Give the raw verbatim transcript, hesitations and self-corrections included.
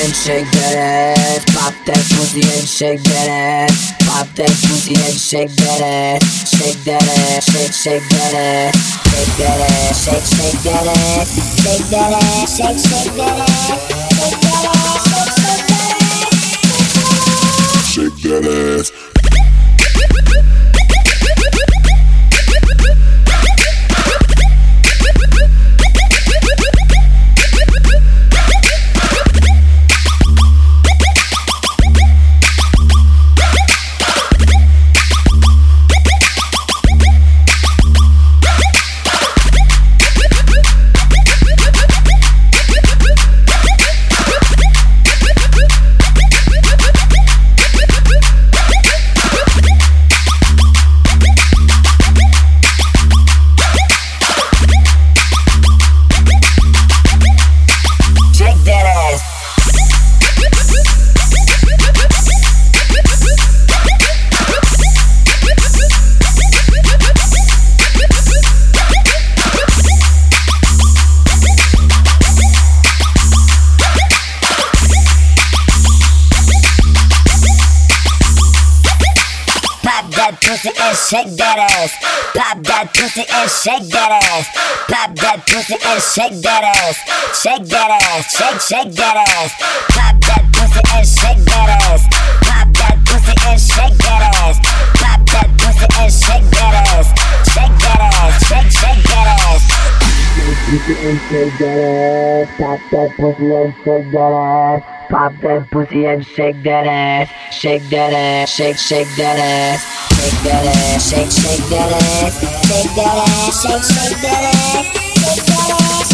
and shake that ass. Pop that pussy and shake that ass. Pop that pussy and shake that ass. Shake that ass, shake, shake that ass. Shake that ass, shake, shake that ass. Shake that ass, shake, shake that ass. Shake that ass, shake, shake that ass. Shake that ass. Pussy and shake that ass. Pop that pussy and shake that ass. Pop that pussy and shake that ass. Shake that ass, shake, shake that ass. Pop that pussy and shake that ass. Pop that pussy and shake that ass. Pop that pussy and shake that ass. Shake that ass, shake, shake that ass. Pussy and shake that ass. Pop that pussy and shake that ass. Pop that pussy and shake that ass. Shake that ass, shake, shake that ass. Shake that ass, shake, shake that ass. Shake that ass, shake, shake that ass. Shake that ass.